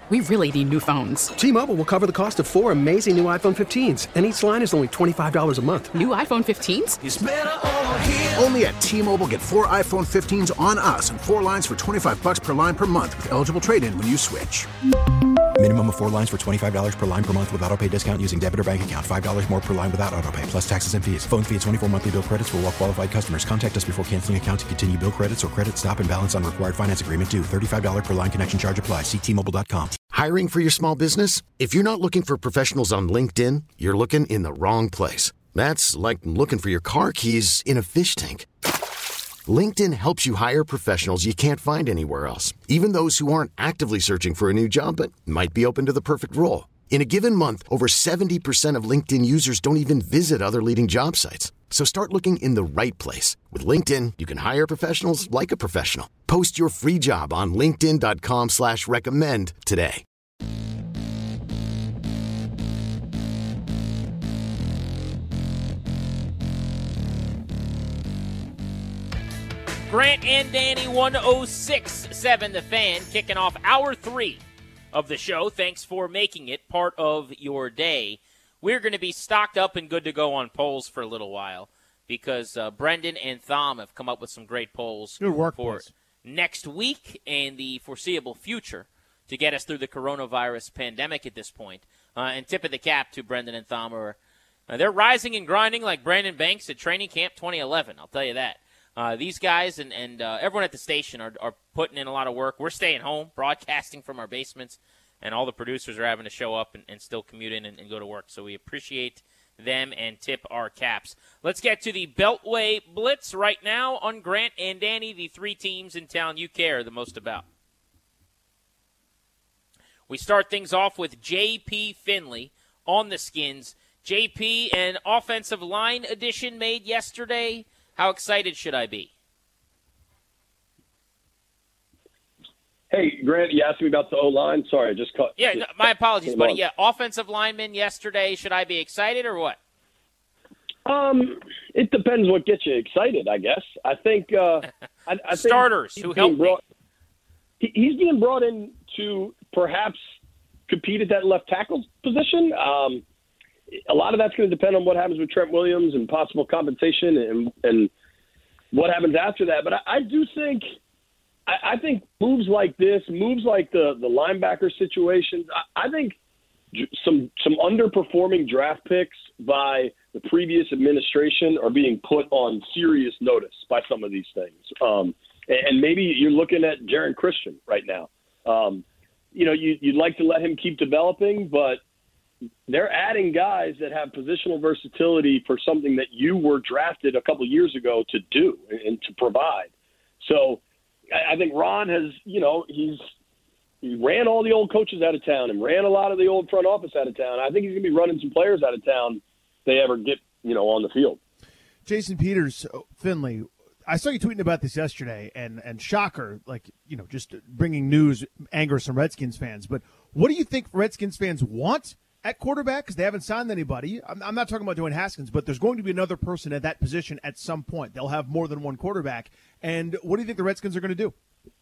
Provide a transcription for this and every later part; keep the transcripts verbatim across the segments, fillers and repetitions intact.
We really need new phones. T-Mobile will cover the cost of four amazing new iPhone fifteens, and each line is only twenty-five dollars a month. New iPhone fifteens? It's better over here. Only at T-Mobile, get four iPhone fifteens on us and four lines for twenty-five dollars per line per month with eligible trade-in when you switch. Minimum of four lines for twenty-five dollars per line per month with autopay discount using debit or bank account. five dollars more per line without autopay, plus taxes and fees. Phone fee at twenty-four monthly bill credits for well-qualified customers. Contact us before canceling account to continue bill credits or credit stop and balance on required finance agreement due. thirty-five dollars per line connection charge applies. See T Mobile dot com. Hiring for your small business? If you're not looking for professionals on LinkedIn, you're looking in the wrong place. That's like looking for your car keys in a fish tank. LinkedIn helps you hire professionals you can't find anywhere else, even those who aren't actively searching for a new job but might be open to the perfect role. In a given month, over seventy percent of LinkedIn users don't even visit other leading job sites. So start looking in the right place. With LinkedIn, you can hire professionals like a professional. Post your free job on linkedin dot com slash recommend today. Grant and Danny, one oh six point seven The Fan, kicking off hour three of the show. Thanks for making it part of your day. We're going to be stocked up and good to go on polls for a little while because uh, Brendan and Thom have come up with some great polls Good work, for boys. next week and the foreseeable future to get us through the coronavirus pandemic at this point. Uh, and tip of the cap to Brendan and Thom. Are, uh, they're rising and grinding like Brandon Banks at training camp twenty eleven, I'll tell you that. Uh, these guys and, and uh, everyone at the station are, are putting in a lot of work. We're staying home, broadcasting from our basements, and all the producers are having to show up and, and still commute in and, and go to work. So we appreciate them and tip our caps. Let's get to the Beltway Blitz right now on Grant and Danny, the three teams in town you care the most about. We start things off with J P Finley on the Skins. J P, an offensive line addition made yesterday. How excited should I be? Hey, Grant, you asked me about the O-line. Sorry, I just caught. Yeah, just no, my apologies, buddy. on. Yeah, offensive lineman yesterday. Should I be excited or what? Um, it depends what gets you excited, I guess. I think uh, I, I starters think who being help brought, he, he's being brought in to perhaps compete at that left tackle position. Um, a lot of that's going to depend on what happens with Trent Williams and possible compensation and and what happens after that. But I, I do think I, I think moves like this, moves like the the linebacker situations, I, I think some some underperforming draft picks by the previous administration are being put on serious notice by some of these things. Um, and, and maybe you're looking at Jaron Christian right now. Um, you know, you, you'd like to let him keep developing, but they're adding guys that have positional versatility for something that you were drafted a couple years ago to do and to provide. So I, I think Ron has, you know, he's he ran all the old coaches out of town and ran a lot of the old front office out of town. I think he's going to be running some players out of town if they ever get, you know, on the field. Jason Peters, Finley, I saw you tweeting about this yesterday, and, and shocker, like, you know, just bringing news angers some Redskins fans. But what do you think Redskins fans want at quarterback? Because they haven't signed anybody. I'm, I'm not talking about Dwayne Haskins, but there's going to be another person at that position at some point. They'll have more than one quarterback. And what do you think the Redskins are going to do?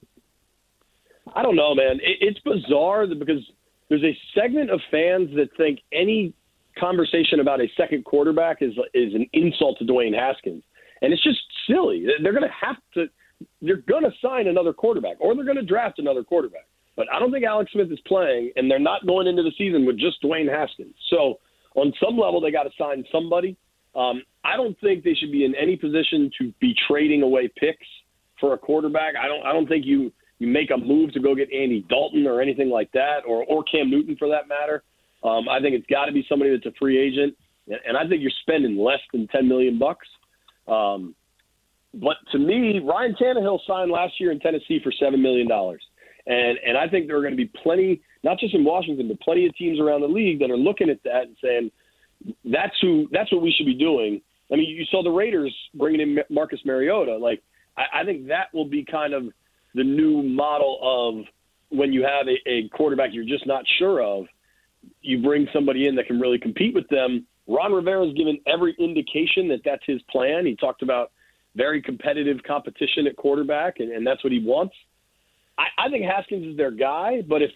I don't know, man. It, it's bizarre because there's a segment of fans that think any conversation about a second quarterback is is an insult to Dwayne Haskins. And it's just silly. They're going to have to – they're going to sign another quarterback or they're going to draft another quarterback. But I don't think Alex Smith is playing, and they're not going into the season with just Dwayne Haskins. So on some level, they got to sign somebody. Um, I don't think they should be in any position to be trading away picks for a quarterback. I don't I don't think you – you make a move to go get Andy Dalton or anything like that, or, or Cam Newton for that matter. Um, I think it's got to be somebody that's a free agent, and I think you're spending less than ten million bucks. Um, but to me, Ryan Tannehill signed last year in Tennessee for seven million dollars, and and I think there are going to be plenty, not just in Washington, but plenty of teams around the league that are looking at that and saying that's who that's what we should be doing. I mean, you saw the Raiders bringing in Marcus Mariota. Like I, I think that will be kind of the new model of when you have a, a quarterback you're just not sure of, you bring somebody in that can really compete with them. Ron Rivera's given every indication that that's his plan. He talked about very competitive competition at quarterback, and, and that's what he wants. I, I think Haskins is their guy, but if they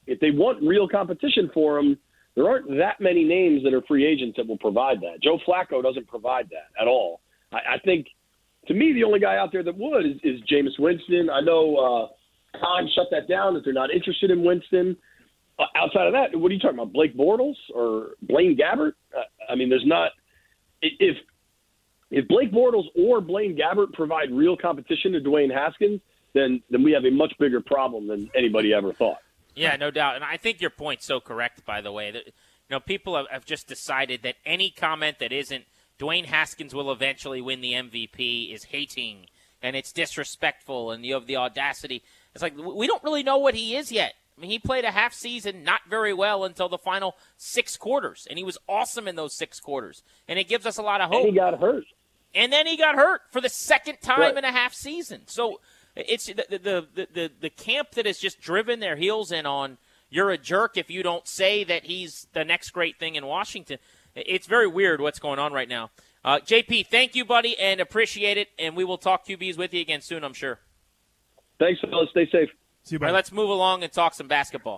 if they want real competition for him, there aren't that many names that are free agents that will provide that. Joe Flacco doesn't provide that at all. I, I think, to me, the only guy out there that would is, is Jameis Winston. I know uh, Khan shut that down, that they're not interested in Winston. Uh, outside of that, what are you talking about, Blake Bortles or Blaine Gabbert? Uh, I mean, there's not – if if Blake Bortles or Blaine Gabbert provide real competition to Dwayne Haskins, then then we have a much bigger problem than anybody ever thought. Yeah, no doubt. And I think your point's so correct, by the way. That, you know, people have, have just decided that any comment that isn't Dwayne Haskins will eventually win the M V P is hating, and it's disrespectful, and you have the audacity. It's like, we don't really know what he is yet. I mean, he played a half season not very well until the final six quarters, and he was awesome in those six quarters. And it gives us a lot of hope. And he got hurt. And then he got hurt for the second time right. in a half season. So it's the the, the the the camp that has just driven their heels in on, you're a jerk if you don't say that he's the next great thing in Washington. It's very weird what's going on right now. Uh, J P, thank you, buddy, and appreciate it. And we will talk Q Bs with you again soon, I'm sure. Thanks, fellas. Stay safe. See you, All right, let's move along and talk some basketball.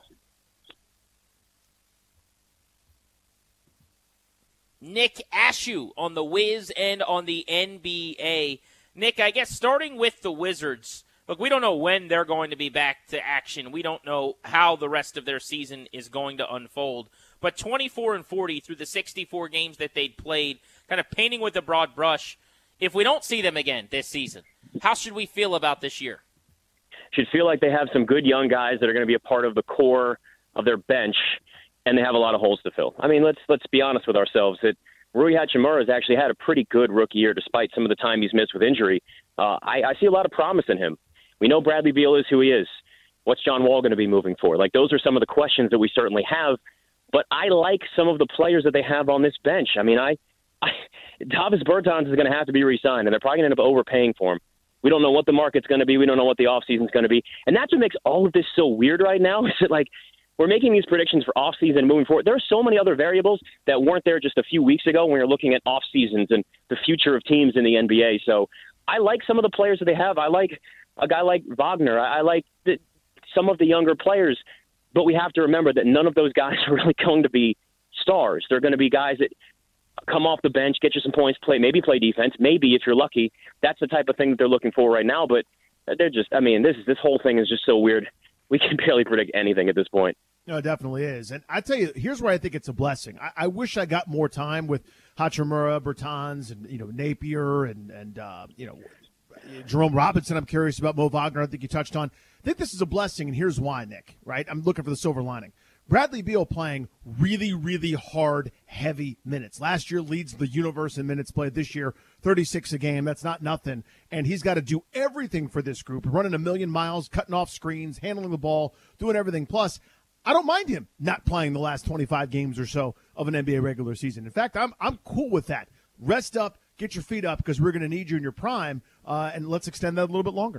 Nick Ashew on the Wiz and on the N B A. Nick, I guess starting with the Wizards, look, we don't know when they're going to be back to action. We don't know how the rest of their season is going to unfold. But twenty-four and forty through the sixty-four games that they'd played, kind of painting with a broad brush, if we don't see them again this season, how should we feel about this year? Should feel like they have some good young guys that are going to be a part of the core of their bench, and they have a lot of holes to fill. I mean, let's let's be honest with ourselves. That Rui Hachimura has actually had a pretty good rookie year, despite some of the time he's missed with injury. Uh, I, I see a lot of promise in him. We know Bradley Beal is who he is. What's John Wall going to be moving for? Like, those are some of the questions that we certainly have. But I like some of the players that they have on this bench. I mean, I, I Davis Bertans is going to have to be re-signed, and they're probably going to end up overpaying for him. We don't know what the market's going to be. We don't know what the offseason is going to be. And that's what makes all of this so weird right now, is that, like, we're making these predictions for offseason and moving forward. There are so many other variables that weren't there just a few weeks ago when we were looking at off-seasons and the future of teams in the N B A. So I like some of the players that they have. I like a guy like Wagner. I, I like the, some of the younger players. But we have to remember that none of those guys are really going to be stars. They're going to be guys that come off the bench, get you some points, play, maybe play defense, maybe if you're lucky. That's the type of thing that they're looking for right now. But they're just, I mean, this this whole thing is just so weird. We can barely predict anything at this point. No, it definitely is. And I tell you, here's where I think it's a blessing. I, I wish I got more time with Hachimura, Bertans, and, you know, Napier and, and uh, you know, Jerome Robinson. I'm curious about Mo Wagner. I think you touched on. I think this is a blessing, and here's why, Nick, right? I'm looking for the silver lining. Bradley Beal playing really, really hard, heavy minutes. Last year leads the universe in minutes played. This year, thirty-six a game. That's not nothing. And he's got to do everything for this group, running a million miles, cutting off screens, handling the ball, doing everything. Plus, I don't mind him not playing the last twenty-five games or so of an N B A regular season. In fact, I'm I'm cool with that. Rest up, get your feet up, because we're going to need you in your prime, uh, and let's extend that a little bit longer.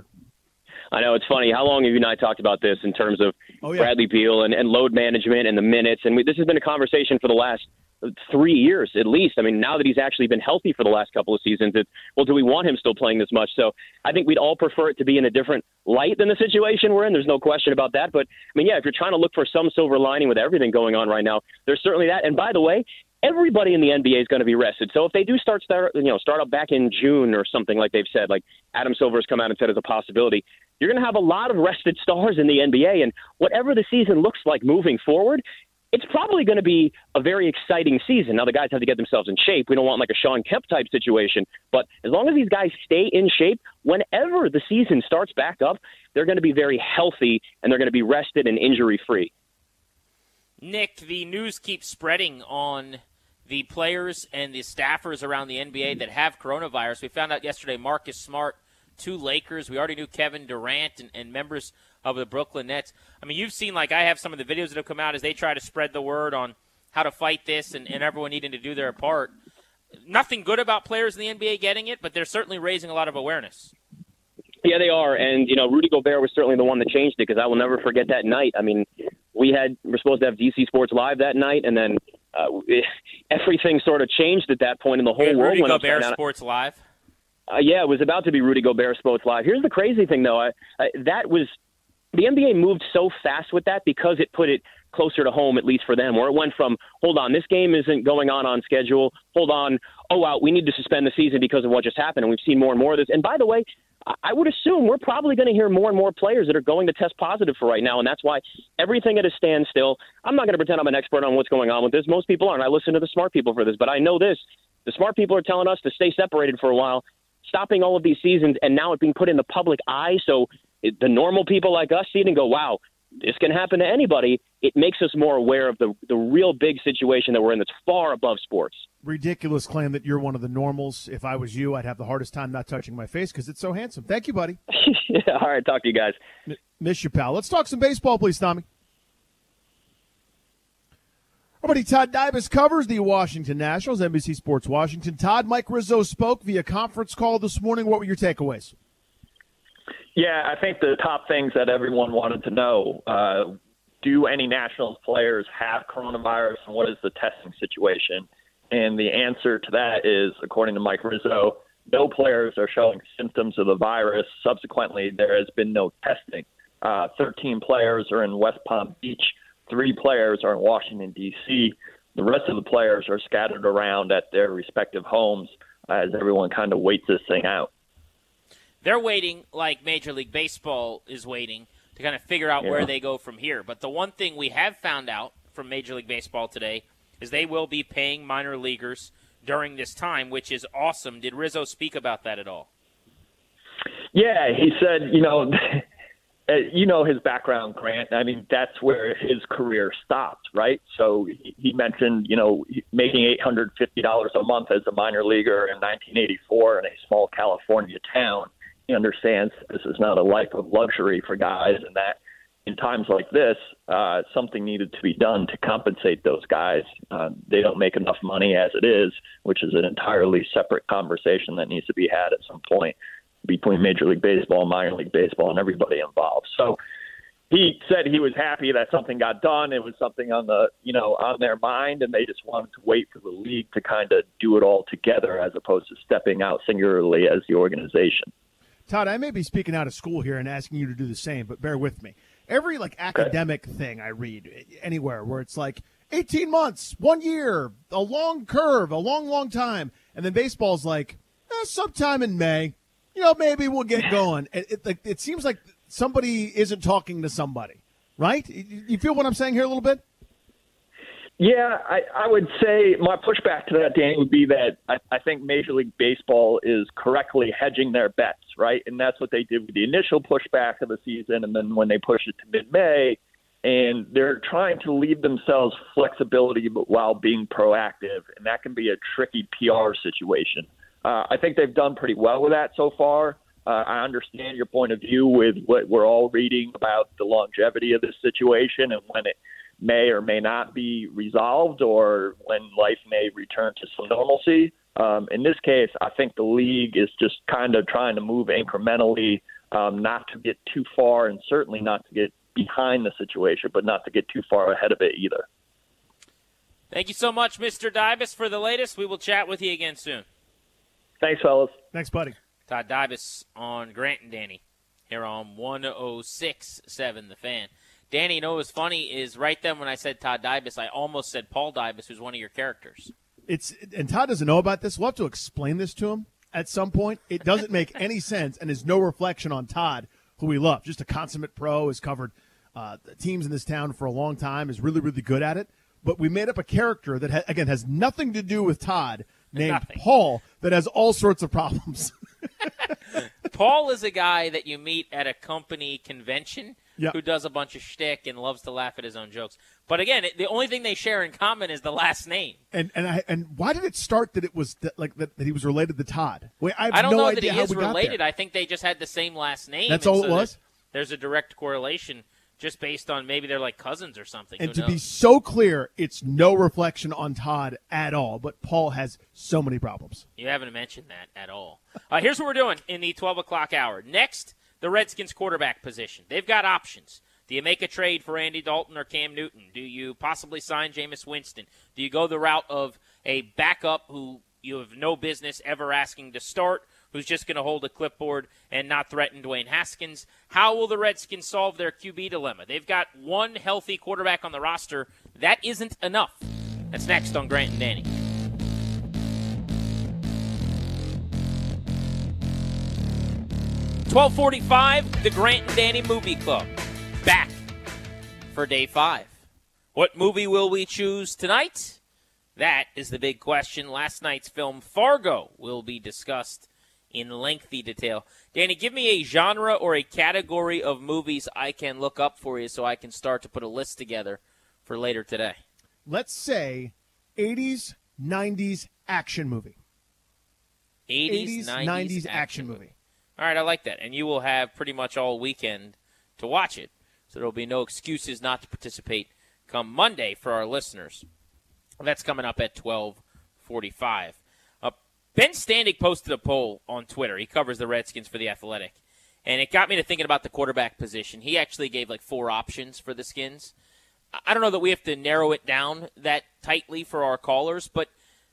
I know, it's funny. How long have you and I talked about this in terms of oh, yeah. Bradley Beal and, and load management and the minutes? And we, this has been a conversation for the last three years at least. I mean, now that he's actually been healthy for the last couple of seasons, it's, well, do we want him still playing this much? So I think we'd all prefer it to be in a different light than the situation we're in. There's no question about that. But, I mean, yeah, if you're trying to look for some silver lining with everything going on right now, there's certainly that. And by the way, everybody in the N B A is going to be rested. So if they do start, start, you know, start up back in June or something like they've said, like Adam Silver's come out and said is a possibility, you're going to have a lot of rested stars in the N B A. And whatever the season looks like moving forward, it's probably going to be a very exciting season. Now, the guys have to get themselves in shape. We don't want like a Sean Kemp type situation. But as long as these guys stay in shape, whenever the season starts back up, they're going to be very healthy and they're going to be rested and injury-free. Nick, the news keeps spreading on the players and the staffers around the N B A that have coronavirus. We found out yesterday Marcus Smart, two Lakers. We already knew Kevin Durant and, and members of the Brooklyn Nets. I mean, you've seen, like I have some of the videos that have come out as they try to spread the word on how to fight this and, and everyone needing to do their part. Nothing good about players in the N B A getting it, but they're certainly raising a lot of awareness. Yeah, they are. And, you know, Rudy Gobert was certainly the one that changed it because I will never forget that night. I mean, we had we're supposed to have D C Sports Live that night, and then uh, it, everything sort of changed at that point, and the whole world Rudy went Gobert upside down. Sports Live? Uh, yeah, it was about to be Rudy Gobert Sports Live. Here's the crazy thing, though. I, I, that was the N B A moved so fast with that because it put it closer to home, at least for them, where it went from, hold on, this game isn't going on on schedule. Hold on. Oh, wow, we need to suspend the season because of what just happened. And we've seen more and more of this. And by the way, I would assume we're probably going to hear more and more players that are going to test positive for right now. And that's why everything at a standstill. I'm not going to pretend I'm an expert on what's going on with this. Most people aren't. I listen to the smart people for this. But I know this. The smart people are telling us to stay separated for a while, stopping all of these seasons, and now it being put in the public eye. So it, the normal people like us see it and go, wow, this can happen to anybody. It makes us more aware of the the real big situation that we're in that's far above sports. Ridiculous claim that you're one of the normals. If I was you, I'd have the hardest time not touching my face because it's so handsome. Thank you, buddy. Yeah, all right, talk to you guys. M- miss you, pal. Let's talk some baseball, please, Tommy. Our buddy Todd Dybus covers the Washington Nationals, N B C Sports Washington. Todd, Mike Rizzo spoke via conference call this morning. What were your takeaways? Yeah, I think the top things that everyone wanted to know, uh, do any Nationals players have coronavirus, and what is the testing situation? And the answer to that is, according to Mike Rizzo, no players are showing symptoms of the virus. Subsequently, there has been no testing. Uh, thirteen players are in West Palm Beach. Three players are in Washington, D C The rest of the players are scattered around at their respective homes as everyone kind of waits this thing out. They're waiting like Major League Baseball is waiting to kind of figure out yeah. where they go from here. But the one thing we have found out from Major League Baseball today is they will be paying minor leaguers during this time, which is awesome. Did Rizzo speak about that at all? Yeah, he said, you know, you know his background, Grant. I mean, that's where his career stopped, right? So he mentioned, you know, making eight hundred fifty dollars a month as a minor leaguer in nineteen eighty-four in a small California town. He understands this is not a life of luxury for guys, and that in times like this, uh, something needed to be done to compensate those guys. Uh, they don't make enough money as it is, which is an entirely separate conversation that needs to be had at some point between Major League Baseball, minor league baseball, and everybody involved. So he said he was happy that something got done. It was something on the, you know, on their mind, and they just wanted to wait for the league to kind of do it all together as opposed to stepping out singularly as the organization. Todd, I may be speaking out of school here and asking you to do the same, but bear with me. Every like academic okay. thing I read anywhere where it's like eighteen months, one year, a long curve, a long, long time, and then baseball's like eh, sometime in May, you know, maybe we'll get going. It, it, like, it seems like somebody isn't talking to somebody, right? You feel what I'm saying here a little bit? Yeah, I, I would say my pushback to that, Danny, would be that I, I think Major League Baseball is correctly hedging their bets, right? And that's what they did with the initial pushback of the season, and then when they push it to mid-May, and they're trying to leave themselves flexibility but while being proactive, and that can be a tricky P R situation. Uh, I think they've done pretty well with that so far. Uh, I understand your point of view with what we're all reading about the longevity of this situation and when it may or may not be resolved or when life may return to some normalcy. Um, in this case, I think the league is just kind of trying to move incrementally, um, not to get too far and certainly not to get behind the situation, but not to get too far ahead of it either. Thank you so much, Mister Dybus, for the latest. We will chat with you again soon. Thanks, fellas. Thanks, buddy. Todd Dybus on Grant and Danny here on one oh six point seven The Fan. Danny, you know what was funny is right then when I said Todd Dybus, I almost said Paul Dybus, who's one of your characters. It's and Todd doesn't know about this. We'll have to explain this to him at some point. It doesn't make any sense and is no reflection on Todd, who we love. Just a consummate pro, has covered uh, teams in this town for a long time, is really, really good at it. But we made up a character that, ha- again, has nothing to do with Todd, named Nothing. Paul, that has all sorts of problems. Paul is a guy that you meet at a company convention yep. who does a bunch of shtick and loves to laugh at his own jokes. But again, it, the only thing they share in common is the last name. And and I and why did it start that it was th- like that, that he was related to Todd? Wait, I have I don't no know idea that he how is we got related. there. I think they just had the same last name. That's and all so it was? There's, there's a direct correlation just based on maybe they're like cousins or something. And Who to knows? be so clear, it's no reflection on Todd at all. But Paul has so many problems. You haven't mentioned that at all. Uh, here's what we're doing in the twelve o'clock hour. Next, the Redskins quarterback position. They've got options. Do you make a trade for Andy Dalton or Cam Newton? Do you possibly sign Jameis Winston? Do you go the route of a backup who you have no business ever asking to start? who's just going to hold a clipboard and not threaten Dwayne Haskins. How will the Redskins solve their Q B dilemma? They've got one healthy quarterback on the roster. That isn't enough. That's next on Grant and Danny. twelve forty-five, the Grant and Danny Movie Club. Back for day five. What movie will we choose tonight? That is the big question. Last night's film, Fargo, will be discussed in lengthy detail. Danny, give me a genre or a category of movies I can look up for you so I can start to put a list together for later today. Let's say eighties, nineties action movie. eighties, nineties, nineties action, action movie. movie. All right, I like that. And you will have pretty much all weekend to watch it. So there will be no excuses not to participate come Monday for our listeners. That's coming up at twelve forty-five. Uh, Ben Standig posted a poll on Twitter. He covers the Redskins for The Athletic. And it got me to thinking about the quarterback position. He actually gave like four options for the Skins. I don't know that we have to narrow it down that tightly for our callers, but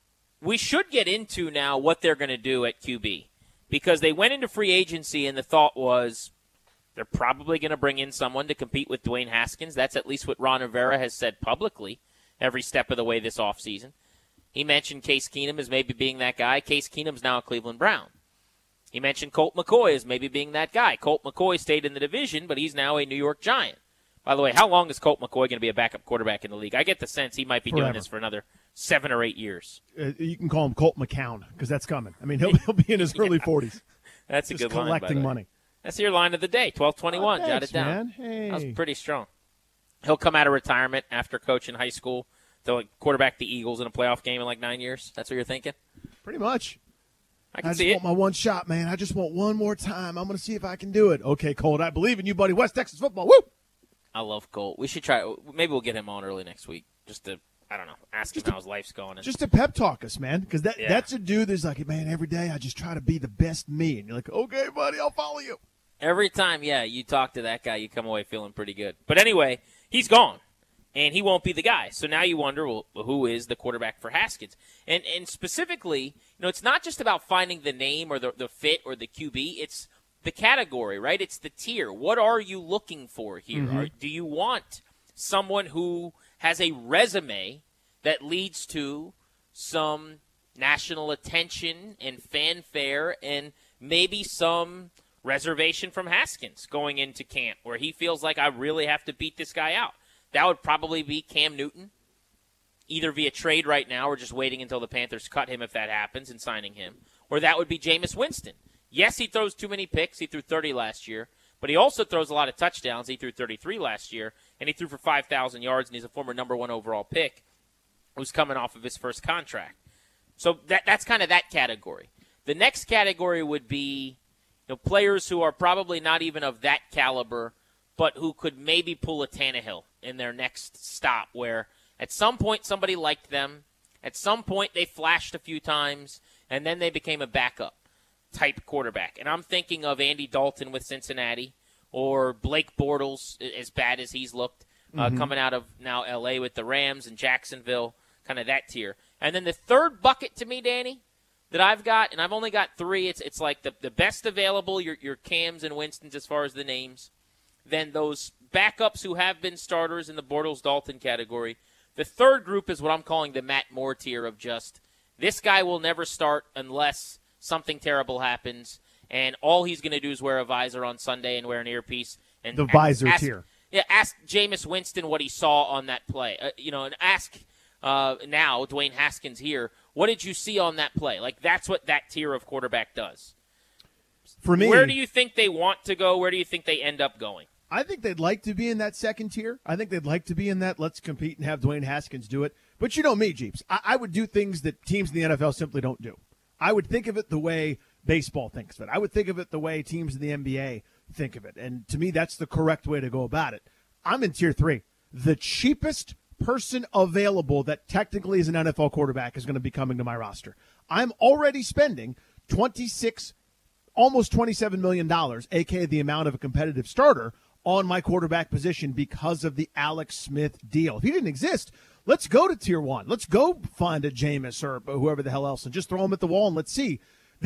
we should get into now what they're going to do at Q B. Because they went into free agency and the thought was they're probably going to bring in someone to compete with Dwayne Haskins. That's at least what Ron Rivera has said publicly every step of the way this offseason. He mentioned Case Keenum as maybe being that guy. Case Keenum's now a Cleveland Brown. He mentioned Colt McCoy as maybe being that guy. Colt McCoy stayed in the division, but he's now a New York Giant. By the way, how long is Colt McCoy going to be a backup quarterback in the league? I get the sense he might be Forever. doing this for another seven or eight years. Uh, you can call him Colt McCown because that's coming. I mean, he'll, he'll be in his early yeah. forties. That's a Just good line, by collecting the way. money. That's your line of the day, twelve twenty-one. Oh, Jot thanks, it down. man. Hey. That was pretty strong. He'll come out of retirement after coaching high school to like quarterback the Eagles in a playoff game in like nine years. That's what you're thinking? Pretty much. I can I just see want it. my one shot, man. I just want one more time. I'm going to see if I can do it. Okay, Colt, I believe in you, buddy. West Texas football. Woo! I love Colt. We should try. Maybe we'll get him on early next week just to, I don't know, ask Just him to- how his life's going. And Just to pep talk us, man, because that, Yeah. that's a dude that's like, man, every day I just try to be the best me. And you're like, okay, buddy, I'll follow you. every time, yeah, you talk to that guy, you come away feeling pretty good. But anyway, he's gone, and he won't be the guy. So now you wonder, well, who is the quarterback for Haskins? And and specifically, you know, it's not just about finding the name or the, the fit or the Q B. It's the category, right? It's the tier. What are you looking for here? Mm-hmm. Are, do you want someone who has a resume that leads to some national attention and fanfare and maybe some reservation from Haskins going into camp where he feels like I really have to beat this guy out? That would probably be Cam Newton, either via trade right now or just waiting until the Panthers cut him if that happens and signing him. Or that would be Jameis Winston. Yes, he throws too many picks. He threw thirty last year. But he also throws a lot of touchdowns. He threw thirty-three last year, and he threw for five thousand yards, and he's a former number one overall pick who's coming off of his first contract. So that that's kind of that category. The next category would be, you know, players who are probably not even of that caliber, but who could maybe pull a Tannehill in their next stop, where at some point somebody liked them, at some point they flashed a few times, and then they became a backup type quarterback. And I'm thinking of Andy Dalton with Cincinnati, or Blake Bortles, as bad as he's looked, uh, Mm-hmm. coming out of now L A with the Rams and Jacksonville, kind of that tier. And then the third bucket to me, Danny, that I've got, and I've only got three, it's it's like the, the best available, your, your Cams and Winstons as far as the names. Then those backups who have been starters in the Bortles-Dalton category. The third group is what I'm calling the Matt Moore tier of just, this guy will never start unless something terrible happens, and all he's going to do is wear a visor on Sunday and wear an earpiece. And The visor ask, tier. Yeah, ask Jameis Winston what he saw on that play. Uh, you know, and ask uh, now Dwayne Haskins here, what did you see on that play? Like, that's what that tier of quarterback does. For me, Where do you think they want to go? Where do you think they end up going? I think they'd like to be in that second tier. I think they'd like to be in that let's compete and have Dwayne Haskins do it. But you know me, Jeeps. I, I would do things that teams in the N F L simply don't do. I would think of it the way baseball thinks of it. I would think of it the way teams in the N B A think of it. And to me, that's the correct way to go about it. I'm in tier three. The cheapest person available that technically is an N F L quarterback is going to be coming to my roster. I'm already spending twenty-six, almost twenty-seven million dollars, aka the amount of a competitive starter, on my quarterback position because of the Alex Smith deal. If he didn't exist, let's go to tier one. Let's go find a Jameis or whoever the hell else and just throw him at the wall and let's see. This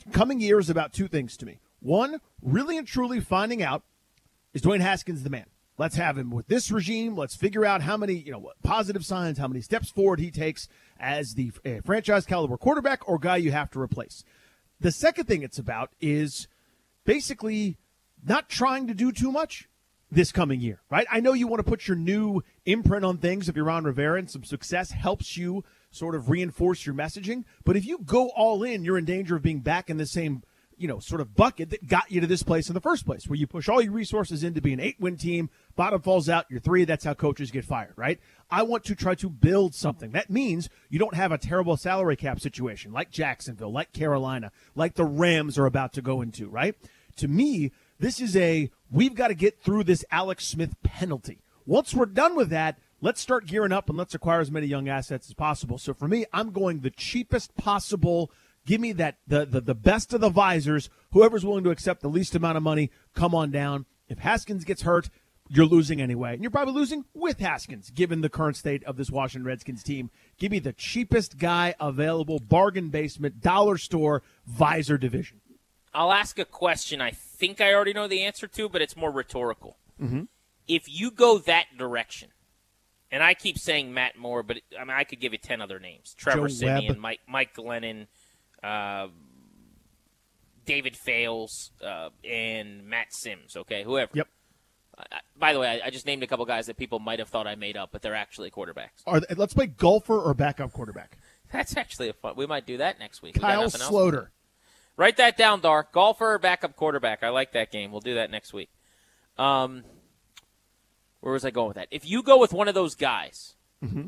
coming year is about two things to me. One, really and truly finding out, is Dwayne Haskins the man? Let's have him with this regime. Let's figure out how many, you know, positive signs, how many steps forward he takes as the uh, franchise caliber quarterback or guy you have to replace. The second thing it's about is basically not trying to do too much this coming year, right? I know you want to put your new imprint on things if you're Ron Rivera, and some success helps you sort of reinforce your messaging. But if you go all in, you're in danger of being back in the same, you know, sort of bucket that got you to this place in the first place, where you push all your resources in to be an eight-win team, bottom falls out, you're three, that's how coaches get fired, right? I want to try to build something. That means you don't have a terrible salary cap situation like Jacksonville, like Carolina, like the Rams are about to go into, right? To me, this is a, we've got to get through this Alex Smith penalty. Once we're done with that, let's start gearing up and let's acquire as many young assets as possible. So for me, I'm going the cheapest possible. Give me that the, the the best of the visors. Whoever's willing to accept the least amount of money, come on down. If Haskins gets hurt, you're losing anyway. And you're probably losing with Haskins, given the current state of this Washington Redskins team. Give me the cheapest guy available, bargain basement, dollar store, visor division. I'll ask a question I think I already know the answer to, but it's more rhetorical. Mm-hmm. If you go that direction, and I keep saying Matt Moore, but I mean I could give you ten other names. Trevor Siemian, Mike, Mike Glennon, Uh, David Fales, uh, and Matt Sims, okay, whoever. Yep. Uh, by the way, I, I just named a couple guys that people might have thought I made up, but they're actually quarterbacks. Are they, let's play golfer or backup quarterback. That's actually a fun. We might do that next week. We Kyle Sloter. Write that down, Dark. Golfer or backup quarterback. I like that game. We'll do that next week. Um, where was I going with that? If you go with one of those guys, mm-hmm.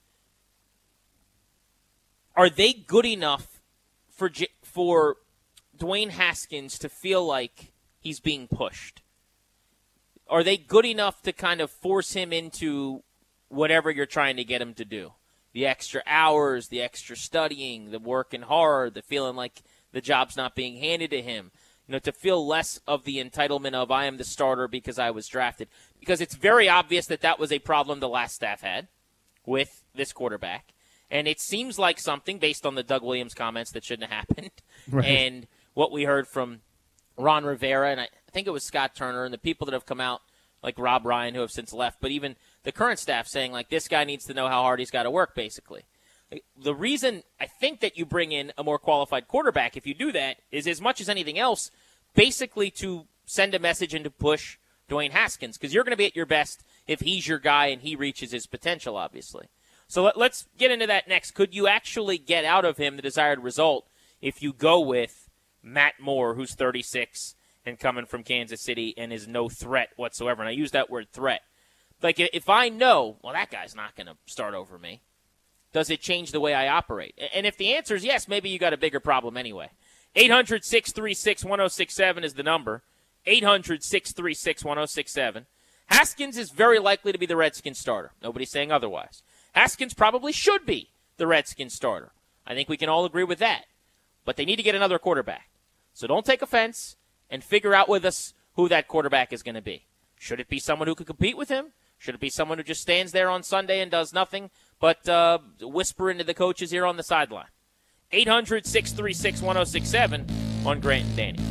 are they good enough for J- for Dwayne Haskins to feel like he's being pushed? Are they good enough to kind of force him into whatever you're trying to get him to do? The extra hours, the extra studying, the working hard, the feeling like the job's not being handed to him. You know, to feel less of the entitlement of I am the starter because I was drafted. Because it's very obvious that that was a problem the last staff had with this quarterback. And it seems like something, based on the Doug Williams comments, that shouldn't have happened. Right. And what we heard from Ron Rivera, and I think it was Scott Turner, and the people that have come out, like Rob Ryan, who have since left, but even the current staff saying, like, this guy needs to know how hard he's got to work, basically. The reason I think that you bring in a more qualified quarterback, if you do that, is as much as anything else, basically to send a message and to push Dwayne Haskins, because you're going to be at your best if he's your guy and he reaches his potential, obviously. So let, let's get into that next. Could you actually get out of him the desired result if you go with Matt Moore, who's thirty-six and coming from Kansas City and is no threat whatsoever? And I use that word threat. Like, if I know, well, that guy's not going to start over me, does it change the way I operate? And if the answer is yes, maybe you got a bigger problem anyway. eight hundred, six three six, one oh six seven is the number. eight hundred, six three six, one oh six seven. Haskins is very likely to be the Redskins starter. Nobody's saying otherwise. Haskins probably should be the Redskins starter. I think we can all agree with that. But they need to get another quarterback. So don't take offense and figure out with us who that quarterback is going to be. Should it be someone who could compete with him? Should it be someone who just stands there on Sunday and does nothing but uh, whisper into the coach's ear on the sideline? eight hundred, six three six, one oh six seven on Grant and Danny.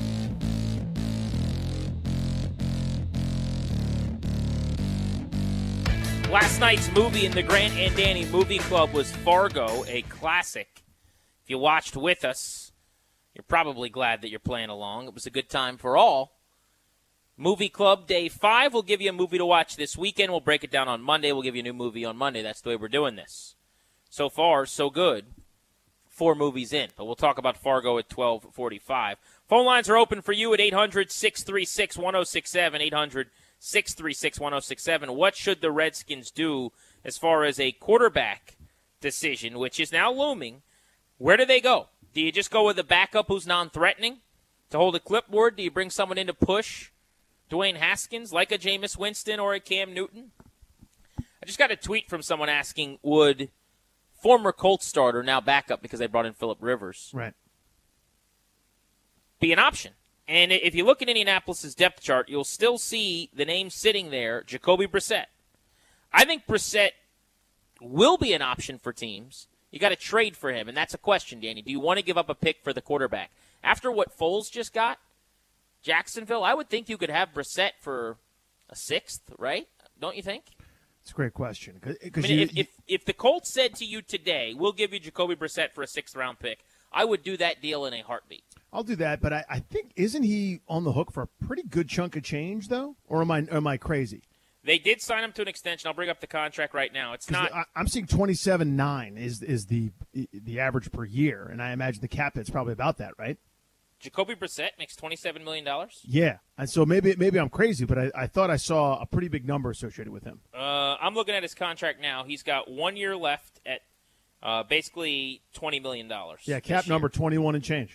Last night's movie in the Grant and Danny Movie Club was Fargo, a classic. If you watched with us, you're probably glad that you're playing along. It was a good time for all. Movie Club Day five will give you a movie to watch this weekend. We'll break it down on Monday. We'll give you a new movie on Monday. That's the way we're doing this. So far, so good. Four movies in, but we'll talk about Fargo at twelve forty-five. Phone lines are open for you at eight hundred, six three six, one oh six seven, eight hundred, six three six, one oh six seven. What should the Redskins do as far as a quarterback decision, which is now looming? Where do they go? Do you just go with a backup who's non-threatening to hold a clipboard? Do you bring someone in to push Dwayne Haskins like a Jameis Winston or a Cam Newton? I just got a tweet from someone asking, would former Colts starter, now backup because they brought in Phillip Rivers, right, be an option? And if you look at Indianapolis' depth chart, you'll still see the name sitting there, Jacoby Brissett. I think Brissett will be an option for teams. You got to trade for him, and that's a question, Danny. Do you want to give up a pick for the quarterback? after what Foles just got, Jacksonville, I would think you could have Brissett for a sixth, right? Don't you think? It's a great question. Cause, I cause mean, you, if, if if the Colts said to you today, we'll give you Jacoby Brissett for a sixth-round pick, I would do that deal in a heartbeat. I'll do that, but I, I think isn't he on the hook for a pretty good chunk of change, though? Or am I am I crazy? They did sign him to an extension. I'll bring up the contract right now. It's not. I, I'm seeing twenty-seven nine is is the the average per year, and I imagine the cap hit's probably about that, right? Jacoby Brissett makes twenty-seven million dollars? Yeah, and so maybe maybe I'm crazy, but I, I thought I saw a pretty big number associated with him. Uh, I'm looking at his contract now. He's got one year left at uh, basically twenty million dollars. Yeah, cap number twenty-one and change.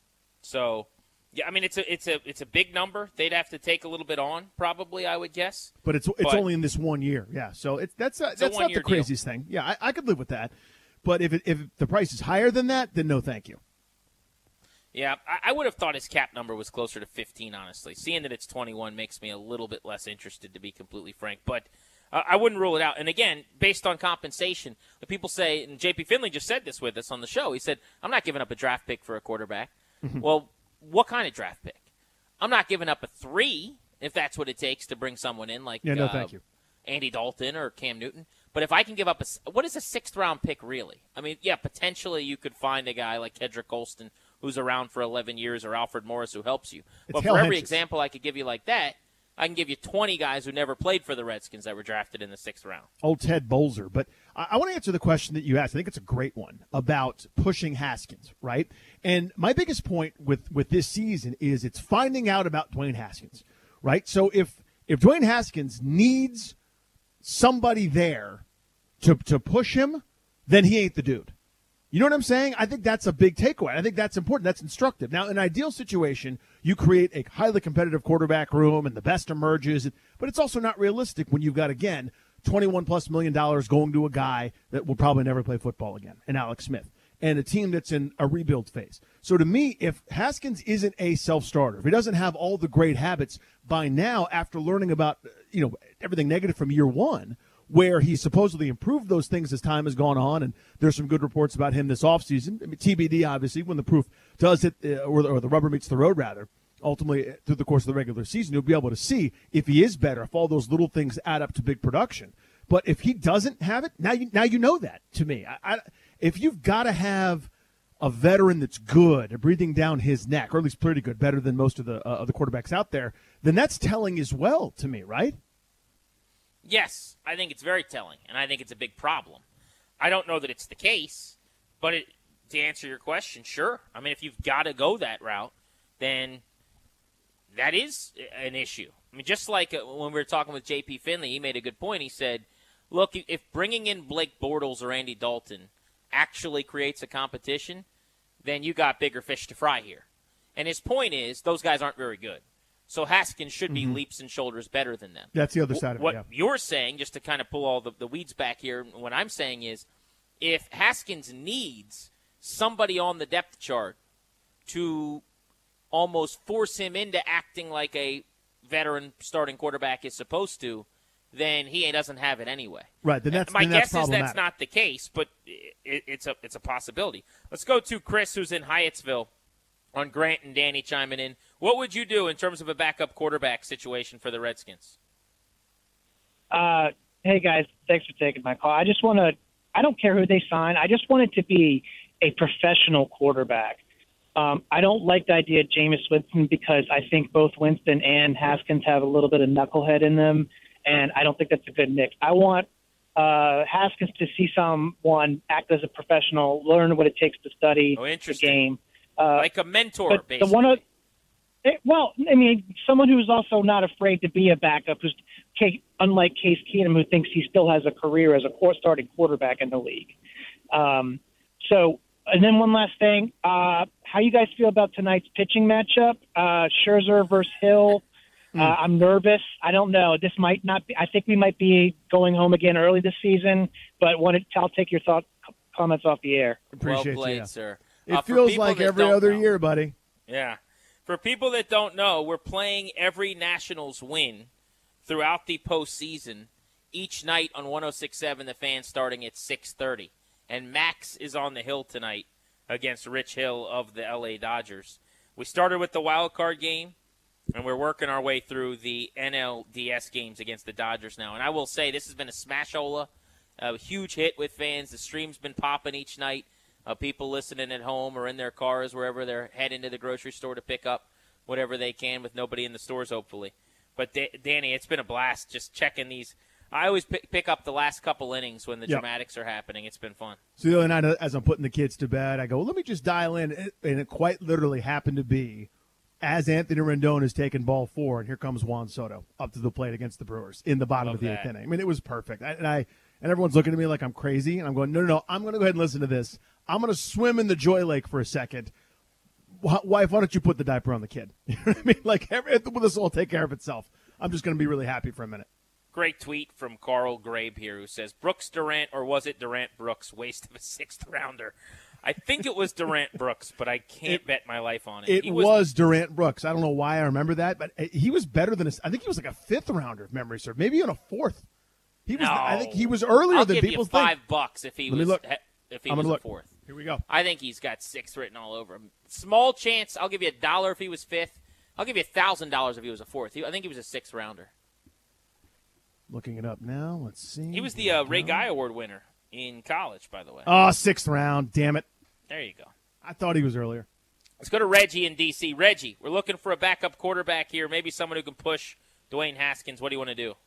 So, yeah, I mean it's a it's a it's a big number. They'd have to take a little bit on, probably, I would guess. But it's it's but, only in this one year. Yeah, so it's that's a, it's that's not the craziest deal. thing. Yeah, I, I could live with that. But if it, if the price is higher than that, then no, thank you. Yeah, I, I would have thought his cap number was closer to fifteen, honestly. Seeing that it's twenty-one makes me a little bit less interested, to be completely frank. But uh, I wouldn't rule it out. And again, based on compensation, the people say, and J P Finley just said this with us on the show, he said, I'm not giving up a draft pick for a quarterback. Mm-hmm. Well, what kind of draft pick? I'm not giving up a three, if that's what it takes to bring someone in, like yeah, no, uh, thank you. Andy Dalton or Cam Newton. But if I can give up a – what is a sixth-round pick really? I mean, yeah, potentially you could find a guy like Kedrick Colston who's around for eleven years or Alfred Morris who helps you. It's but for every henches. example I could give you like that, I can give you twenty guys who never played for the Redskins that were drafted in the sixth round. Old Ted Bolzer. But I, I want to answer the question that you asked. I think it's a great one about pushing Haskins, right? And my biggest point with, with this season is it's finding out about Dwayne Haskins, right? So if if Dwayne Haskins needs somebody there to to push him, then he ain't the dude. You know what I'm saying? I think that's a big takeaway. I think that's important. That's instructive. Now, in an ideal situation, you create a highly competitive quarterback room and the best emerges, but it's also not realistic when you've got, again, twenty-one plus million dollars going to a guy that will probably never play football again, and Alex Smith, and a team that's in a rebuild phase. So to me, if Haskins isn't a self-starter, if he doesn't have all the great habits by now after learning about, you know, everything negative from year one, where he supposedly improved those things as time has gone on, and there's some good reports about him this offseason. I mean, T B D, obviously, when the proof does it, uh, or, the, or the rubber meets the road, rather, ultimately through the course of the regular season, you'll be able to see if he is better, if all those little things add up to big production. But if he doesn't have it, now you, now you know that, to me. I, I, if you've got to have a veteran that's good, breathing down his neck, or at least pretty good, better than most of the, uh, of the quarterbacks out there, then that's telling as well to me, right? Yes, I think it's very telling, and I think it's a big problem. I don't know that it's the case, but it, to answer your question, sure. I mean, if you've got to go that route, then that is an issue. I mean, just like when we were talking with J P Finley, he made a good point. He said, look, if bringing in Blake Bortles or Andy Dalton actually creates a competition, then you got bigger fish to fry here. And his point is those guys aren't very good. So Haskins should be mm-hmm. leaps and shoulders better than them. That's the other side of what it, yeah. What you're saying, just to kind of pull all the, the weeds back here, what I'm saying is if Haskins needs somebody on the depth chart to almost force him into acting like a veteran starting quarterback is supposed to, then he doesn't have it anyway. Right. Then that's, My then that's guess is that's not the case, but it, it's a it's a possibility. Let's go to Chris, who's in Hyattsville, on Grant and Danny chiming in. What would you do in terms of a backup quarterback situation for the Redskins? Uh, hey, guys. Thanks for taking my call. I just want to – I don't care who they sign. I just want it to be a professional quarterback. Um, I don't like the idea of Jameis Winston because I think both Winston and Haskins have a little bit of knucklehead in them, and I don't think that's a good mix. I want uh, Haskins to see someone act as a professional, learn what it takes to study oh, the game. Uh, like a mentor, basically. The one of, it, well, I mean, someone who's also not afraid to be a backup, who's unlike Case Keenum, who thinks he still has a career as a starting quarterback in the league. Um, so, and then one last thing, uh, how you guys feel about tonight's pitching matchup? Uh, Scherzer versus Hill. Uh, mm. I'm nervous. I don't know. This might not be. I think we might be going home again early this season. But wanted, I'll take your thought comments off the air. Appreciate well played, you. sir. It uh, feels like every other know, year, buddy. Yeah. For people that don't know, we're playing every Nationals win throughout the postseason each night on one oh six point seven The Fan starting at six thirty. And Max is on the hill tonight against Rich Hill of the L A Dodgers. We started with the wild card game, and we're working our way through the N L D S games against the Dodgers now. And I will say this has been a smashola, a huge hit with fans. The stream's been popping each night. Uh, people listening at home or in their cars, wherever they're heading to the grocery store to pick up whatever they can with nobody in the stores, hopefully. But, da- Danny, it's been a blast just checking these. I always pick, pick up the last couple innings when the yep. dramatics are happening. It's been fun. So the other night, as I'm putting the kids to bed, I go, well, let me just dial in. And it quite literally happened to be as Anthony Rendon is taking ball four, and here comes Juan Soto up to the plate against the Brewers in the bottom Love of the that. eighth inning. I mean, it was perfect. I, and I and everyone's looking at me like I'm crazy, and I'm going, no, no, no, I'm going to go ahead and listen to this. I'm going to swim in the Joy Lake for a second. Wife, why don't you put the diaper on the kid? You know what I mean? Like, every, this will take care of itself. I'm just going to be really happy for a minute. Great tweet from Carl Grabe here, who says, Brooks Durant, or was it Durant Brooks, waste of a sixth rounder. I think it was Durant Brooks, but I can't it, bet my life on it. It he was, was Durant Brooks. I don't know why I remember that, but he was better than a, I think he was like a fifth rounder, if memory serves. Maybe even a fourth. He was. No. I think he was earlier I'll than give people you five think. bucks if he Let was me look. if he I'm was gonna a look. fourth. Here we go. I think he's got sixth written all over him. Small chance. I'll give you a dollar if he was fifth. I'll give you a thousand dollars if he was a fourth. He, I think he was a sixth rounder. Looking it up now. Let's see. He was the uh, Ray Guy Award winner in college, by the way. Oh, sixth round. Damn it. There you go. I thought he was earlier. Let's go to Reggie in D C Reggie, we're looking for a backup quarterback here, maybe someone who can push Dwayne Haskins. What do you want to do?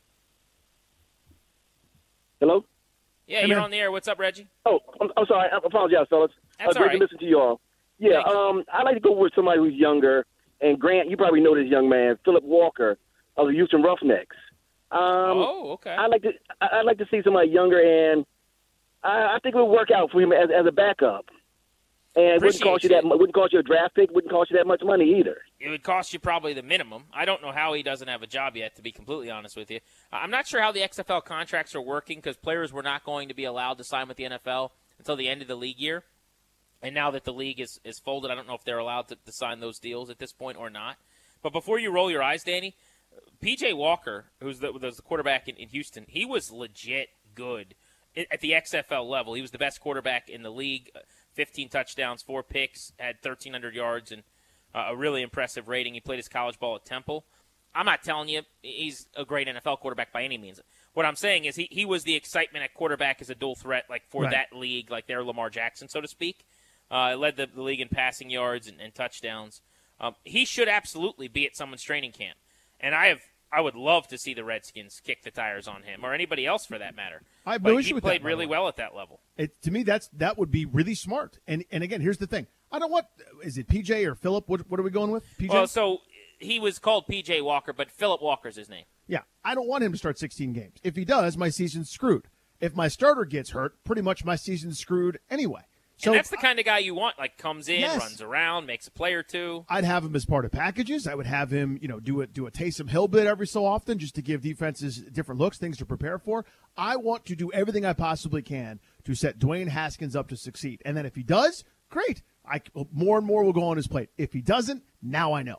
Hello? Yeah, hey, you're man. on the air. What's up, Reggie? Oh, I'm, I'm sorry. I apologize, fellas. That's uh, great all right. to listen to you all. Yeah, Thanks. um, I like to go with somebody who's younger. And, Grant, you probably know this young man, Philip Walker of the Houston Roughnecks. Um, oh, okay. I like to I I'd like to see somebody younger, and I, I think it would work out for him as, as a backup. And it wouldn't cost you that. mu- Wouldn't cost you a draft pick. Wouldn't cost you that much money either. It would cost you probably the minimum. I don't know how he doesn't have a job yet, to be completely honest with you. I'm not sure how the X F L contracts are working because players were not going to be allowed to sign with the N F L until the end of the league year. And now that the league is, is folded, I don't know if they're allowed to, to sign those deals at this point or not. But before you roll your eyes, Danny, P J Walker, who's the, was the quarterback in, in Houston, he was legit good at the X F L level. He was the best quarterback in the league. fifteen touchdowns, four picks, had thirteen hundred yards, and uh, a really impressive rating. He played his college ball at Temple. I'm not telling you he's a great N F L quarterback by any means. What I'm saying is he, he was the excitement at quarterback as a dual threat, like for Right. that league, like their Lamar Jackson, so to speak. Uh, led the, the league in passing yards and, and touchdowns. Um, he should absolutely be at someone's training camp. And I have I would love to see the Redskins kick the tires on him, or anybody else for that matter. I have but no he issue with played that, by the really way. well at that level. It, to me, that's that would be really smart. And and again, here's the thing. I don't want. Is it P J or Philip? What what are we going with? P J. Well, so he was called P J Walker, but Philip Walker's his name. Yeah, I don't want him to start sixteen games. If he does, my season's screwed. If my starter gets hurt, pretty much my season's screwed anyway. So and that's the kind of guy you want, like comes in, Yes. runs around, makes a play or two. I'd have him as part of packages. I would have him, you know, do a do a Taysom Hill bit every so often just to give defenses different looks, things to prepare for. I want to do everything I possibly can to set Dwayne Haskins up to succeed. And then if he does, great. I more and more will go on his plate. If he doesn't, now I know.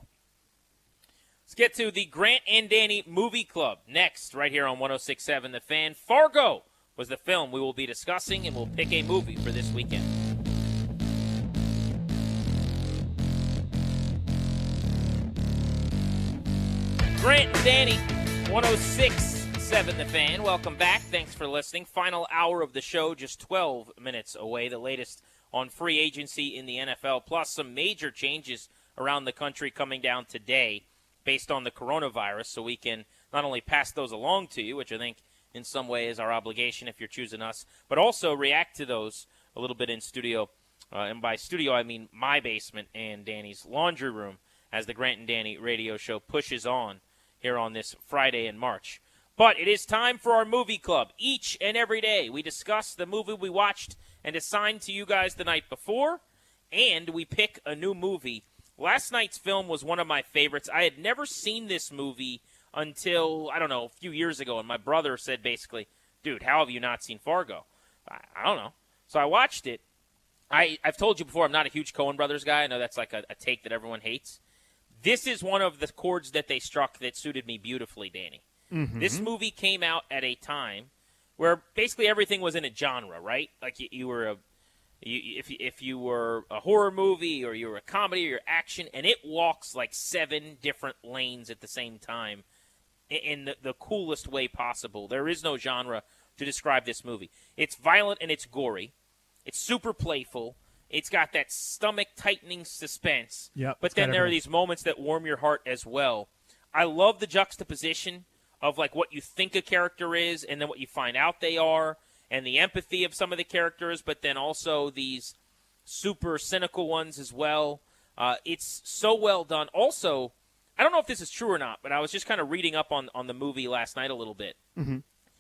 Let's get to the Grant and Danny Movie Club next, right here on one oh six point seven The Fan. Fargo was the film we will be discussing, and we'll pick a movie for this weekend. Grant and Danny, one oh six point seven The Fan. Welcome back. Thanks for listening. Final hour of the show, just twelve minutes away. The latest on free agency in the N F L, plus some major changes around the country coming down today based on the coronavirus, so we can not only pass those along to you, which I think in some way is our obligation if you're choosing us, but also react to those a little bit in studio. Uh, and by studio, I mean my basement and Danny's laundry room as the Grant and Danny radio show pushes on here on this Friday in March. But it is time for our movie club. Each and every day we discuss the movie we watched and assigned to you guys the night before, and we pick a new movie. Last night's film was one of my favorites. I had never seen this movie until, I don't know, a few years ago, and my brother said basically, dude, how have you not seen Fargo? I, I don't know. So I watched it. I, I've told you before, I'm not a huge Coen Brothers guy. I know that's like a, a take that everyone hates. This is one of the chords that they struck that suited me beautifully, Danny. Mm-hmm. This movie came out at a time where basically everything was in a genre, right? Like you, you were a You, if if you were a horror movie or you were a comedy or you're action, and it walks like seven different lanes at the same time in, in the, the coolest way possible. There is no genre to describe this movie. It's violent and it's gory. It's super playful. It's got that stomach-tightening suspense. Yep, but then there are these moments that warm your heart as well. I love the juxtaposition of like what you think a character is and then what you find out they are, and the empathy of some of the characters, but then also these super cynical ones as well. Uh, it's so well done. Also, I don't know if this is true or not, but I was just kind of reading up on, on the movie last night a little bit. Mm-hmm.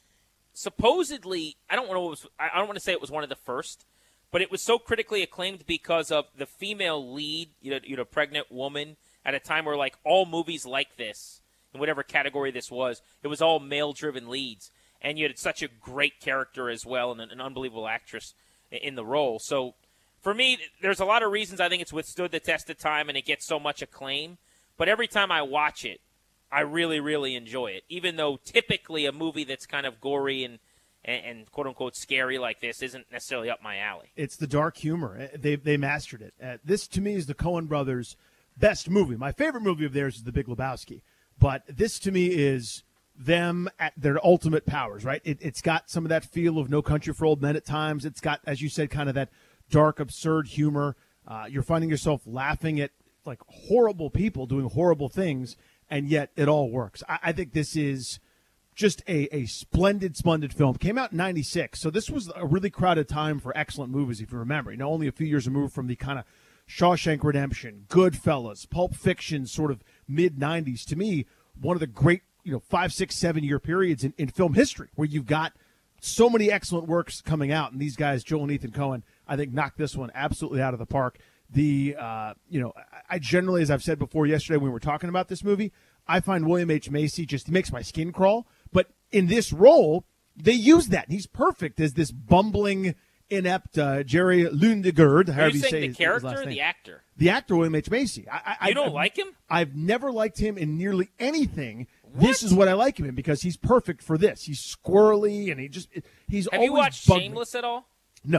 Supposedly, I don't want to was, I don't want to say it was one of the first, but it was so critically acclaimed because of the female lead, you know, you know, pregnant woman at a time where like all movies like this, in whatever category this was, it was all male-driven leads. And you had such a great character as well and an, an unbelievable actress in the role. So for me, there's a lot of reasons I think it's withstood the test of time and it gets so much acclaim. But every time I watch it, I really, really enjoy it. Even though typically a movie that's kind of gory and, and, and quote-unquote scary like this isn't necessarily up my alley. It's the dark humor. They they mastered it. Uh, this, to me, is the Coen brothers' best movie. My favorite movie of theirs is The Big Lebowski. But this, to me, is them at their ultimate powers, right? It, it's got some of that feel of No Country for Old Men at times. It's got, as you said, kind of that dark, absurd humor. Uh, you're finding yourself laughing at like horrible people doing horrible things, and yet it all works. I, I think this is just a, a splendid, splendid film. Came out in ninety-six, so this was a really crowded time for excellent movies, if you remember. You know, only a few years removed from the kind of Shawshank Redemption, Goodfellas, Pulp Fiction sort of mid-nineties. To me, one of the great you know, five, six, seven-year periods in, in film history where you've got so many excellent works coming out. And these guys, Joel and Ethan Coen, I think knocked this one absolutely out of the park. The, uh, you know, I generally, as I've said before yesterday when we were talking about this movie, I find William H. Macy just makes my skin crawl. But in this role, they use that. He's perfect as this bumbling, inept uh, Jerry Lundegaard. Are however you you say saying the his, character his last or name. the actor? The actor, William H. Macy. I, I, you don't I've, like him? I've never liked him in nearly anything. What? This is what I like him in because he's perfect for this. He's squirrely and he just he's Have always you watched bugged Shameless me. at all? No.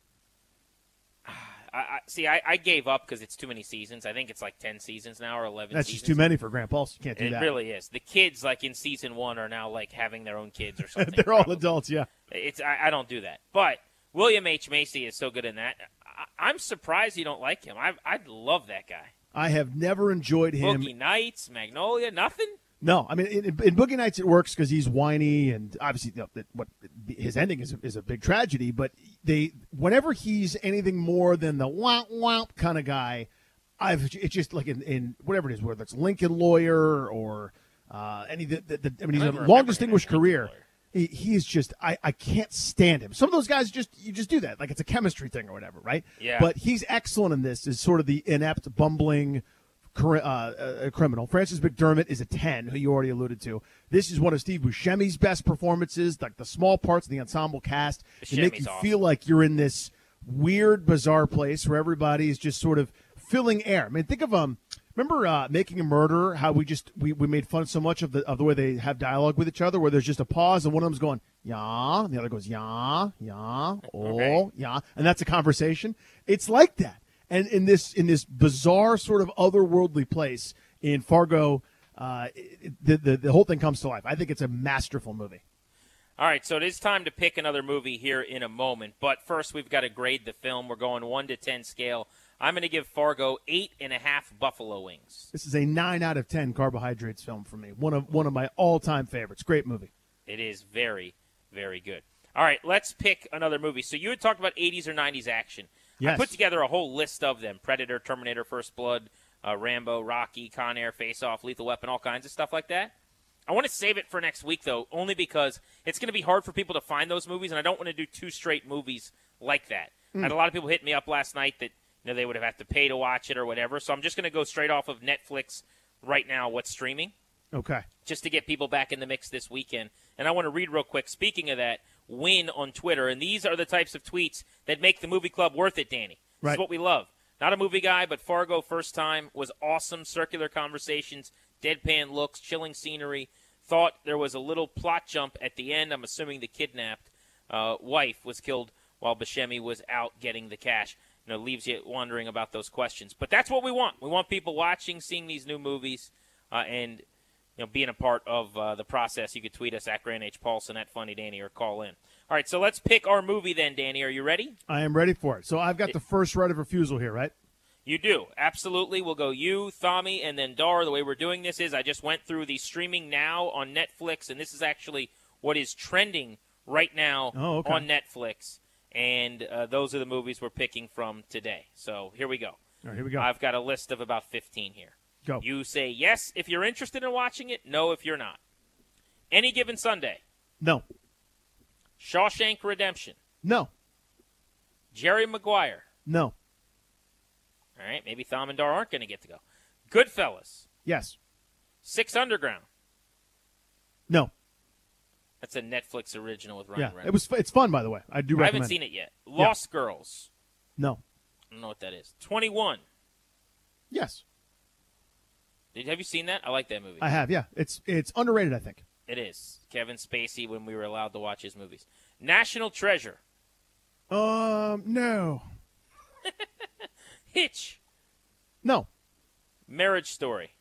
I, I see. I, I gave up because it's too many seasons. I think it's like ten seasons now or eleven. That's seasons. just too many for Grant Pulse. You can't do it that. It really is. The kids, like in season one, are now like having their own kids or something. They're all probably. adults. Yeah. It's. I, I don't do that. But William H. Macy is so good in that. I, I'm surprised you don't like him. I I love that guy. I have never enjoyed him. Boogie Nights, Magnolia, nothing. No, I mean in, in Boogie Nights it works because he's whiny and obviously you know, what his ending is a, is a big tragedy. But they whenever he's anything more than the womp womp kind of guy, I've it's just like in, in whatever it is, whether it's Lincoln Lawyer or uh, any the, the, the I mean he's a long distinguished career. He, he is just I, I can't stand him. Some of those guys just you just do that like it's a chemistry thing or whatever, right? Yeah. But he's excellent in this. Is sort of the inept, bumbling. Uh, a criminal. Francis McDermott is a ten, who you already alluded to. This is one of Steve Buscemi's best performances. Like the small parts of the ensemble cast, they make you awesome. feel like you're in this weird, bizarre place where everybody is just sort of filling air. I mean, think of um, remember uh, Making a Murderer? How we just we, we made fun so much of the of the way they have dialogue with each other, where there's just a pause and one of them's going yeah, and the other goes yeah, yeah, oh, okay. yeah, and that's a conversation. It's like that. And in this in this bizarre sort of otherworldly place in Fargo, uh, it, the, the the whole thing comes to life. I think it's a masterful movie. All right, so it is time to pick another movie here in a moment. But first, we've got to grade the film. We're going one to ten scale. I'm going to give Fargo eight and a half buffalo wings. This is a nine out of ten carbohydrates film for me. One of one of my all time favorites. Great movie. It is very, very good. All right, let's pick another movie. So you had talked about eighties or nineties action. Yes. I put together a whole list of them: Predator, Terminator, First Blood, uh, Rambo, Rocky, Con Air, Face Off, Lethal Weapon, all kinds of stuff like that. I want to save it for next week, though, only because it's going to be hard for people to find those movies, and I don't want to do two straight movies like that. Mm. I had a lot of people hit me up last night that you know they would have had to pay to watch it or whatever, so I'm just going to go straight off of Netflix right now, what's streaming. Okay. Just to get people back in the mix this weekend. And I want to read real quick, speaking of that, Win on Twitter, and these are the types of tweets that make the movie club worth it, Danny. This right. is what we love. Not a movie guy, but Fargo first time was awesome. Circular conversations, deadpan looks, chilling scenery. Thought there was a little plot jump at the end. I'm assuming the kidnapped uh, wife was killed while Buscemi was out getting the cash. You know, leaves you wondering about those questions. But that's what we want. We want people watching, seeing these new movies, uh, and you know, being a part of uh, the process. You could tweet us at Grant H. Paulson, at Funny Danny, or call in. All right, so let's pick our movie then, Danny. Are you ready? I am ready for it. So I've got it, the first right of refusal here, right? You do. Absolutely. We'll go you, Thami, and then Dar. The way we're doing this is I just went through the streaming now on Netflix, and this is actually what is trending right now oh, okay. on Netflix. And uh, those are the movies we're picking from today. So here we go. All right, here we go. I've got a list of about fifteen here. Go. You say yes if you're interested in watching it, no if you're not. Any Given Sunday. No. Shawshank Redemption. No. Jerry Maguire. No. All right, maybe Thom and Dar aren't going to get to go. Goodfellas. Yes. Six Underground. No. That's a Netflix original with Ryan yeah, Reynolds. it was. It's fun, by the way. I do recommend I haven't seen it yet. Lost yeah. Girls. No. I don't know what that is. twenty-one. Yes. Did, have you seen that? I like that movie. I have, yeah. It's it's underrated, I think. It is. Kevin Spacey when we were allowed to watch his movies. National Treasure. Um, no. Hitch. No. Marriage Story.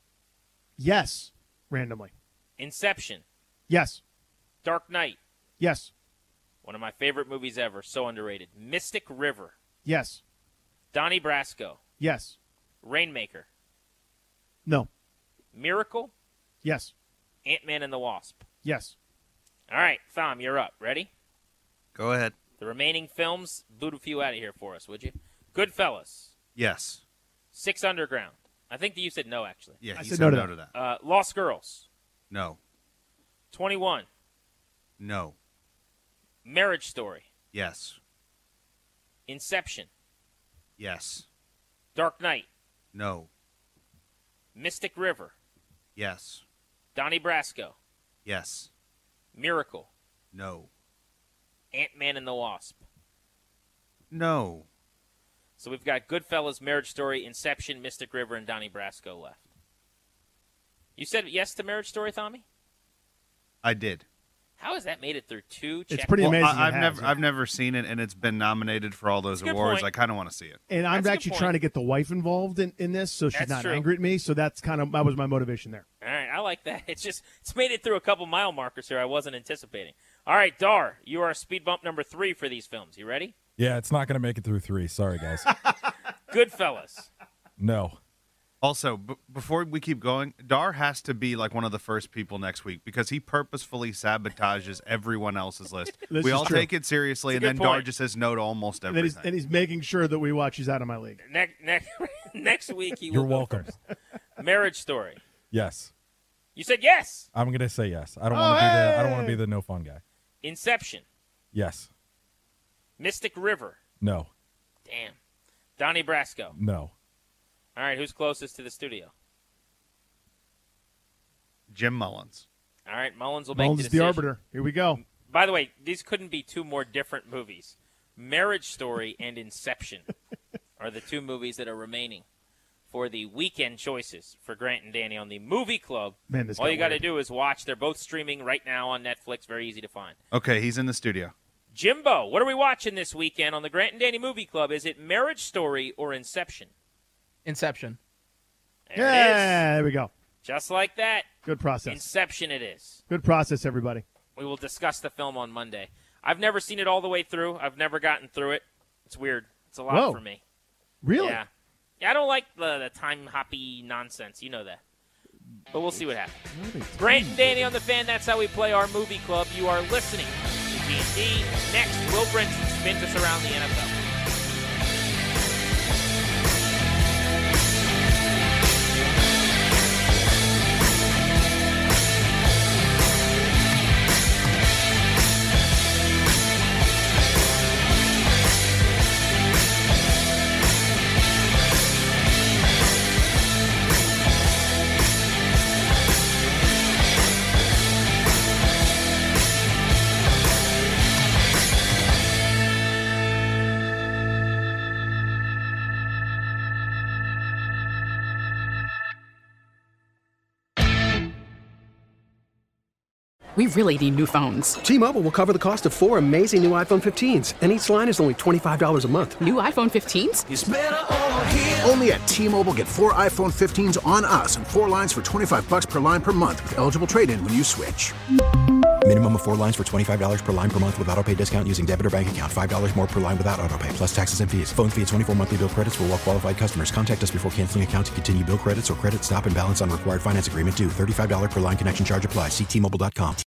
Yes. Randomly. Inception. Yes. Dark Knight. Yes. One of my favorite movies ever. So underrated. Mystic River. Yes. Donnie Brasco. Yes. Rainmaker. No. Miracle. Yes. Ant-Man and the Wasp. Yes. All right, Thom, you're up. Ready? Go ahead. The remaining films, boot a few out of here for us, would you? Goodfellas. Yes. Six Underground. I think that you said no, actually. Yeah, I he said said no to no that. to that. Uh, Lost Girls. No. twenty-one. No. Marriage Story. Yes. Inception. Yes. Dark Knight. No. Mystic River. Yes. Donnie Brasco. Yes. Miracle. No. Ant-Man and the Wasp. No. So we've got Goodfellas, Marriage Story, Inception, Mystic River, and Donnie Brasco left. You said yes to Marriage Story, Thami? I did. How has that made it through two? It's check- pretty Well, amazing. I, I've it has, never, yeah. I've never seen it, and it's been nominated for all those That's a good awards. point. I kind of want to see it. And I'm That's a good actually point. trying to get the wife involved in, in this, so she's That's not true. angry at me. So that's kind of that was my motivation there. All right, I like that. It's just it's made it through a couple mile markers here I wasn't anticipating. All right, Dar, you are speed bump number three for these films. You ready? Yeah, it's not going to make it through three. Sorry, guys. Goodfellas. No. Also, b- before we keep going, Dar has to be like one of the first people next week because he purposefully sabotages everyone else's list. This we is all true. take it seriously, It's a and good then Dar point. just says no to almost And then, he's, everything. and he's making sure that we watch He's Out of My League. Next next next week he will You're go welcome. first. Marriage Story. Yes. You said yes. I'm going to say yes. I don't Oh, want to be the I don't hey! want to be the no fun guy. Inception. Yes. Mystic River. No. Damn. Donnie Brasco. No. All right, who's closest to the studio? Jim Mullins. All right, Mullins will make Mullins the is the decision. arbiter. Here we go. By the way, these couldn't be two more different movies. Marriage Story and Inception are the two movies that are remaining for the weekend choices for Grant and Danny on the Movie Club. Man, this All got you got to weird. do is watch. They're both streaming right now on Netflix. Very easy to find. Okay, he's in the studio. Jimbo, what are we watching this weekend on the Grant and Danny Movie Club? Is it Marriage Story or Inception? Inception. There Yeah, it is. there we go. Just like that. Good process. Inception it is. Good process, everybody. We will discuss the film on Monday. I've never seen it all the way through. I've never gotten through it. It's weird. It's a lot Whoa. for me. Really? Yeah. Yeah, I don't like the, the time-hoppy nonsense. You know that. But we'll see what happens. Grant and Danny on the Fan. That's how we play our movie club. You are listening to D and D. Next, Will Brinson spins us around the N F L. We really need new phones. T-Mobile will cover the cost of four amazing new iPhone fifteens, and each line is only twenty-five dollars a month. New iPhone fifteens? It's better over here. Only at T-Mobile, get four iPhone fifteens on us and four lines for twenty-five bucks per line per month with eligible trade-in when you switch. Minimum of four lines for twenty-five dollars per line per month with autopay discount using debit or bank account. five dollars more per line without autopay, plus taxes and fees. Phone fee at twenty-four monthly bill credits for well-qualified customers. Contact us before canceling account to continue bill credits or credit stop and balance on required finance agreement due. thirty-five dollars per line connection charge applies. See T Mobile dot com.